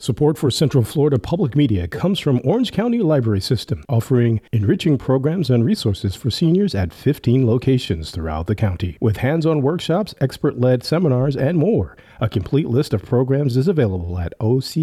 Support for Central Florida Public Media comes from Orange County Library System, offering enriching programs and resources for seniors at 15 locations throughout the county. With hands-on workshops, expert-led seminars, and more, a complete list of programs is available at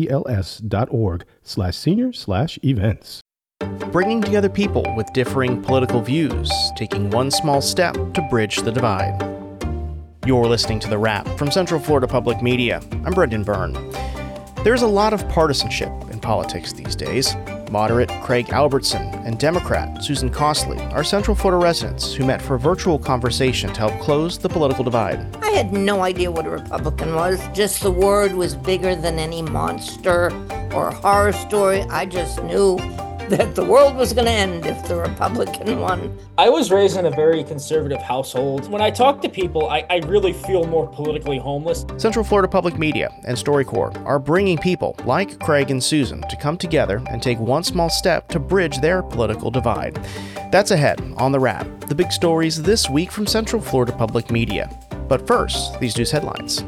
ocls.org/senior/events. Bringing together people with differing political views, taking one small step to bridge the divide. You're listening to The Wrap from Central Florida Public Media. I'm Brendan Byrne. There's a lot of partisanship in politics these days. Moderate Craig Albertson and Democrat Susan Costley are Central Florida residents who met for a virtual conversation to help close the political divide. I had no idea what a Republican was. Just the word was bigger than any monster or horror story. I just knew that the world was going to end if the Republican won. I was raised in a very conservative household. When I talk to people, I really feel more politically homeless. Central Florida Public Media and StoryCorps are bringing people like Craig and Susan to come together and take one small step to bridge their political divide. That's ahead on The Wrap, the big stories this week from Central Florida Public Media. But first, these news headlines.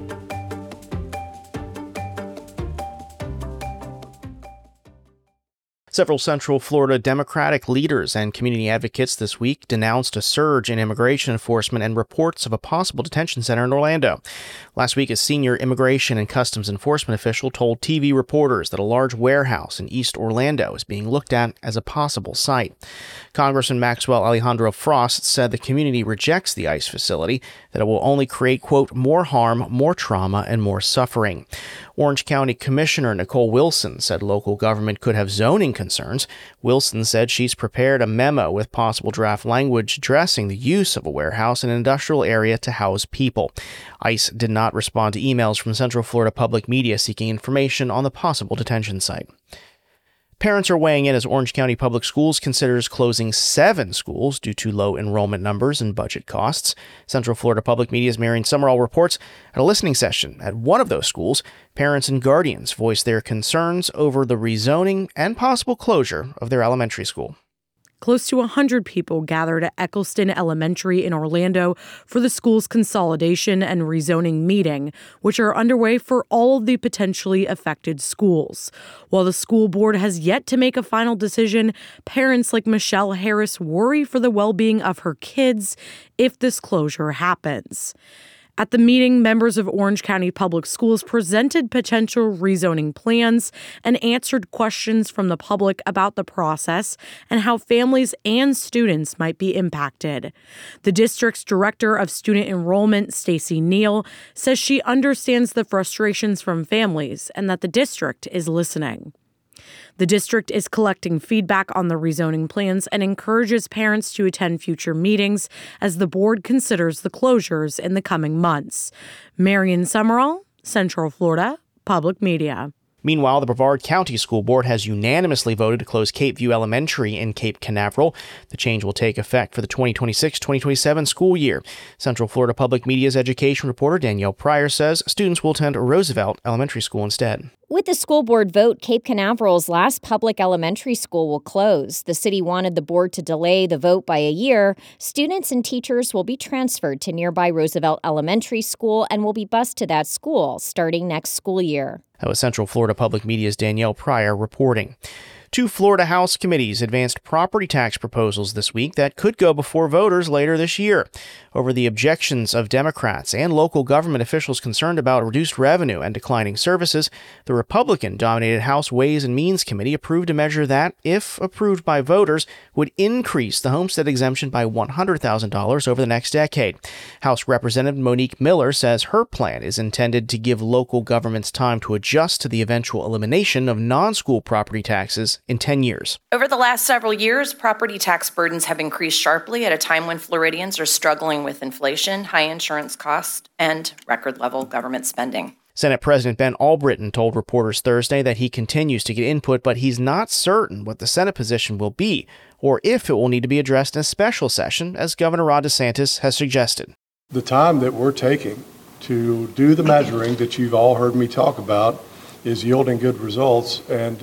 Several Central Florida Democratic leaders and community advocates this week denounced a surge in immigration enforcement and reports of a possible detention center in Orlando. Last week, a senior immigration and customs enforcement official told TV reporters that a large warehouse in East Orlando is being looked at as a possible site. Congressman Maxwell Alejandro Frost said the community rejects the ICE facility, that it will only create, quote, more harm, more trauma, and more suffering. Orange County Commissioner Nicole Wilson said local government could have zoning concerns. Wilson said she's prepared a memo with possible draft language addressing the use of a warehouse in an industrial area to house people. ICE did not respond to emails from Central Florida Public Media seeking information on the possible detention site. Parents are weighing in as Orange County Public Schools considers closing 7 schools due to low enrollment numbers and budget costs. Central Florida Public Media's Marion Summerall reports at a listening session at one of those schools, parents and guardians voiced their concerns over the rezoning and possible closure of their elementary school. Close to 100 people gathered at Eccleston Elementary in Orlando for the school's consolidation and rezoning meeting, which are underway for all of the potentially affected schools. While the school board has yet to make a final decision, parents like Michelle Harris worry for the well-being of her kids if this closure happens. At the meeting, members of Orange County Public Schools presented potential rezoning plans and answered questions from the public about the process and how families and students might be impacted. The district's director of student enrollment, Stacy Neal, says she understands the frustrations from families and that the district is listening. The district is collecting feedback on the rezoning plans and encourages parents to attend future meetings as the board considers the closures in the coming months. Marion Summerall, Central Florida Public Media. Meanwhile, the Brevard County School Board has unanimously voted to close Cape View Elementary in Cape Canaveral. The change will take effect for the 2026-2027 school year. Central Florida Public Media's education reporter Danielle Pryor says students will attend Roosevelt Elementary School instead. With the school board vote, Cape Canaveral's last public elementary school will close. The city wanted the board to delay the vote by a year. Students and teachers will be transferred to nearby Roosevelt Elementary School and will be bused to that school starting next school year. That was Central Florida Public Media's Danielle Pryor reporting. 2 Florida House committees advanced property tax proposals this week that could go before voters later this year. Over the objections of Democrats and local government officials concerned about reduced revenue and declining services, the Republican-dominated House Ways and Means Committee approved a measure that, if approved by voters, would increase the homestead exemption by $100,000 over the next decade. House Representative Monique Miller says her plan is intended to give local governments time to adjust to the eventual elimination of non-school property taxes in 10 years. Over the last several years, property tax burdens have increased sharply at a time when Floridians are struggling with inflation, high insurance costs, and record-level government spending. Senate President Ben Albritton told reporters Thursday that he continues to get input, but he's not certain what the Senate position will be or if it will need to be addressed in a special session, as Governor Ron DeSantis has suggested. The time that we're taking to do the measuring that you've all heard me talk about is yielding good results, and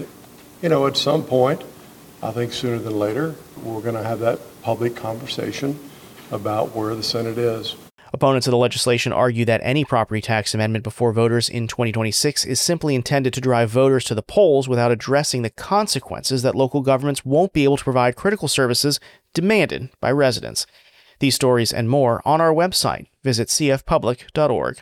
at some point, I think sooner than later, we're going to have that public conversation about where the Senate is. Opponents of the legislation argue that any property tax amendment before voters in 2026 is simply intended to drive voters to the polls without addressing the consequences that local governments won't be able to provide critical services demanded by residents. These stories and more on our website. Visit cfpublic.org.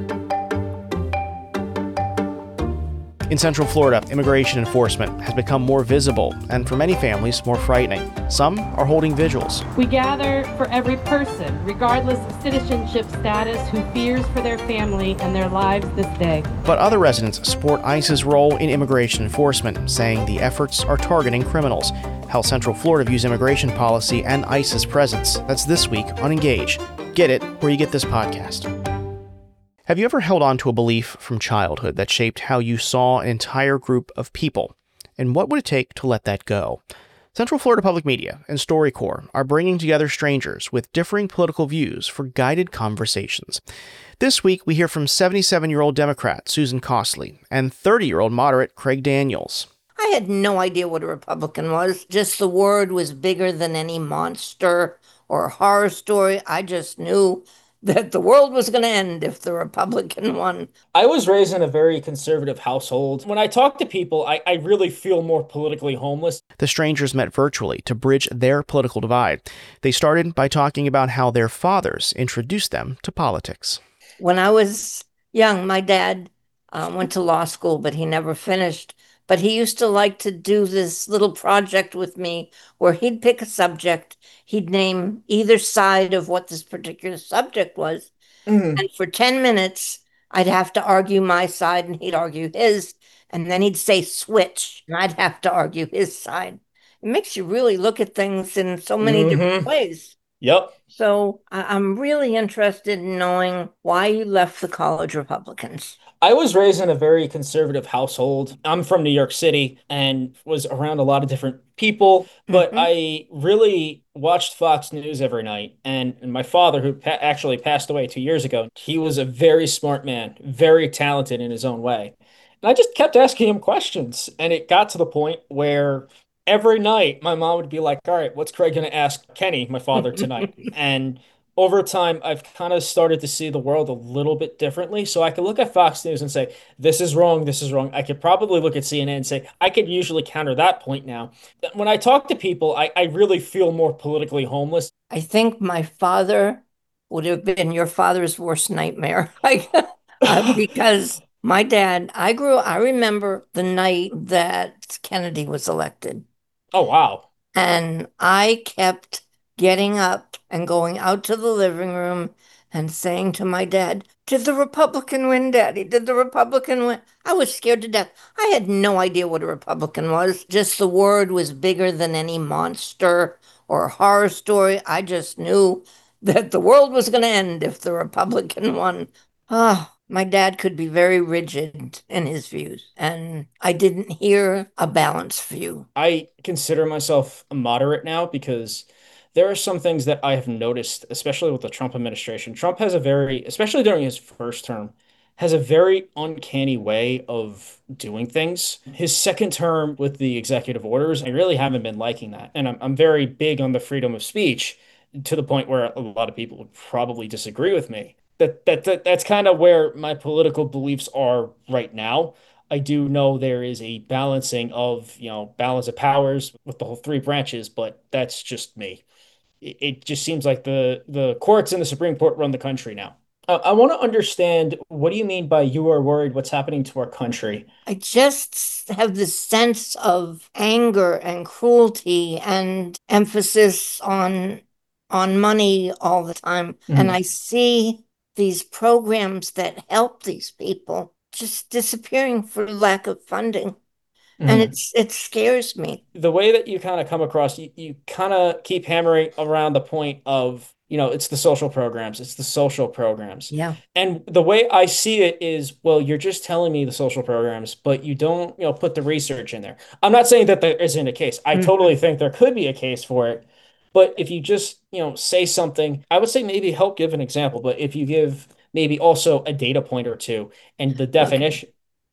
In Central Florida, immigration enforcement has become more visible and, for many families, more frightening. Some are holding vigils. We gather for every person, regardless of citizenship status, who fears for their family and their lives this day. But other residents support ICE's role in immigration enforcement, saying the efforts are targeting criminals. How Central Florida views immigration policy and ICE's presence. That's this week on Engage. Get it where you get this podcast. Have you ever held on to a belief from childhood that shaped how you saw an entire group of people? And what would it take to let that go? Central Florida Public Media and StoryCorps are bringing together strangers with differing political views for guided conversations. This week, we hear from 77-year-old Democrat Susan Costley and 30-year-old moderate Craig Daniels. I had no idea what a Republican was. Just the word was bigger than any monster or horror story. I just knew that the world was going to end if the Republican won. I was raised in a very conservative household. When I talk to people, I really feel more politically homeless. The strangers met virtually to bridge their political divide. They started by talking about how their fathers introduced them to politics. When I was young, my dad went to law school, but he never finished. But he used to like to do this little project with me where he'd pick a subject, he'd name either side of what this particular subject was. Mm-hmm. And for 10 minutes, I'd have to argue my side and he'd argue his. And then he'd say switch, and I'd have to argue his side. It makes you really look at things in so many different ways. Yep. So I'm really interested in knowing why you left the college Republicans. I was raised in a very conservative household. I'm from New York City and was around a lot of different people, but I really watched Fox News every night. And my father, who actually passed away 2 years ago, he was a very smart man, very talented in his own way. And I just kept asking him questions. And it got to the point where every night my mom would be like, all right, what's Craig going to ask Kenny, my father, tonight? And over time, I've kind of started to see the world a little bit differently. So I could look at Fox News and say, this is wrong, this is wrong. I could probably look at CNN and say, I could usually counter that point now. When I talk to people, I really feel more politically homeless. I think my father would have been your father's worst nightmare. Because my dad, I remember the night that Kennedy was elected. Oh, wow. And I kept getting up and going out to the living room and saying to my dad, did the Republican win, Daddy? Did the Republican win? I was scared to death. I had no idea what a Republican was. Just the word was bigger than any monster or horror story. I just knew that the world was going to end if the Republican won. My dad could be very rigid in his views, and I didn't hear a balanced view. I consider myself a moderate now because there are some things that I have noticed, especially with the Trump administration. Trump has especially during his first term, has a very uncanny way of doing things. His second term with the executive orders, I really haven't been liking that. And I'm very big on the freedom of speech to the point where a lot of people would probably disagree with me. That's kind of where my political beliefs are right now. I do know there is a balancing of, balance of powers with the whole three branches, but that's just me. It just seems like the courts and the Supreme Court run the country now. I want to understand, what do you mean by you are worried what's happening to our country? I just have this sense of anger and cruelty and emphasis on money all the time. Mm-hmm. And I see these programs that help these people just disappearing for lack of funding. Mm-hmm. And it scares me. The way that you kind of come across, you kind of keep hammering around the point of, it's the social programs. It's the social programs. Yeah. And the way I see it is, well, you're just telling me the social programs, but you don't, put the research in there. I'm not saying that there isn't a case. I totally think there could be a case for it. But if you just, say something, I would say maybe help give an example. But if you give maybe also a data point or two and the definition,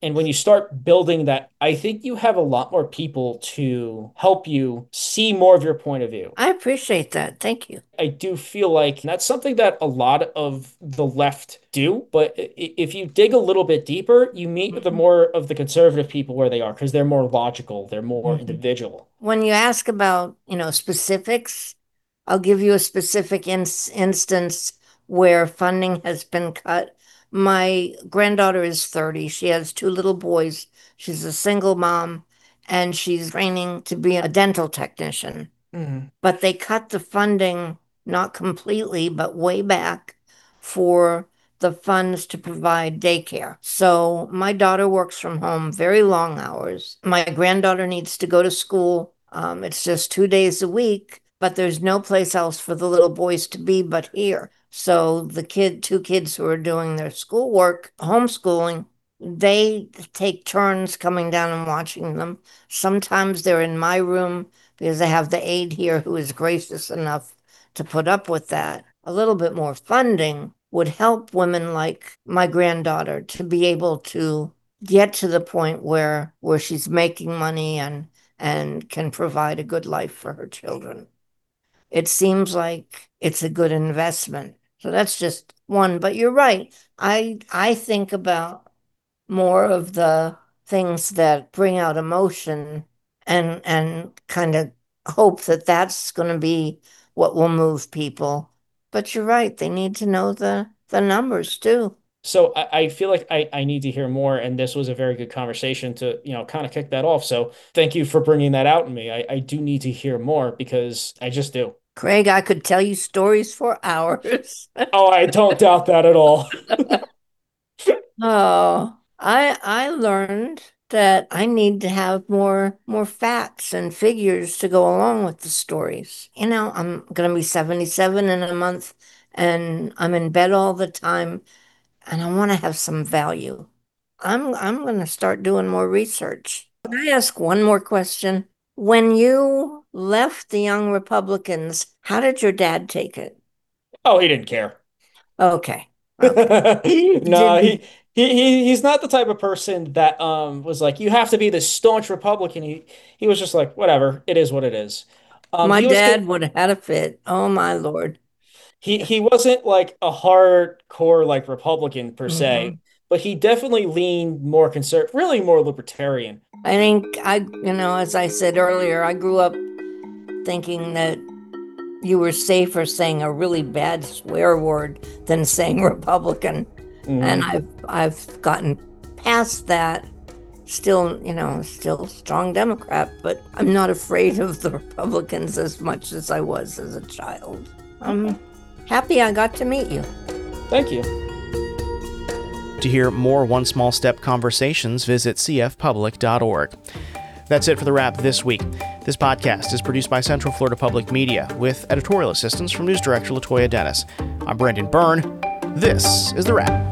And when you start building that, I think you have a lot more people to help you see more of your point of view. I appreciate that. Thank you. I do feel like that's something that a lot of the left do. But if you dig a little bit deeper, you meet the more of the conservative people where they are, because they're more logical, they're more individual. When you ask about, specifics, I'll give you a specific instance where funding has been cut. My granddaughter is 30. She has 2 little boys. She's a single mom, and she's training to be a dental technician. But they cut the funding, not completely, but way back, for the funds to provide daycare. So my daughter works from home very long hours. My granddaughter needs to go to school. It's just 2 days a week, but there's no place else for the little boys to be but here. So the 2 kids who are doing their schoolwork, homeschooling, they take turns coming down and watching them. Sometimes they're in my room because I have the aide here who is gracious enough to put up with that. A little bit more funding would help women like my granddaughter to be able to get to the point where she's making money and can provide a good life for her children. It seems like it's a good investment. So that's just one. But you're right. I think about more of the things that bring out emotion and kind of hope that that's going to be what will move people. But you're right. They need to know the numbers too. So I feel like I need to hear more, and this was a very good conversation to, kind of kick that off. So thank you for bringing that out in me. I do need to hear more because I just do. Craig, I could tell you stories for hours. Oh, I don't doubt that at all. Oh, I learned that I need to have more facts and figures to go along with the stories. I'm going to be 77 in a month, and I'm in bed all the time, and I want to have some value. I'm going to start doing more research. Can I ask one more question? When you left the Young Republicans, how did your dad take it? Oh, he didn't care. Okay. No, he's not the type of person that was like, you have to be the staunch Republican. He was just like, whatever, it is what it is. My dad would have had a fit. Oh my Lord. He wasn't like a hardcore like Republican per se, but he definitely leaned more conservative, really more libertarian. I think as I said earlier, I grew up thinking that you were safer saying a really bad swear word than saying Republican. And I've gotten past that. Still strong Democrat, but I'm not afraid of the Republicans as much as I was as a child. I'm happy I got to meet you. Thank you. To hear more One Small Step conversations, visit cfpublic.org. That's it for the wrap this week. This podcast is produced by Central Florida Public Media with editorial assistance from News Director Latoya Dennis. I'm Brendan Byrne. This is The Wrap.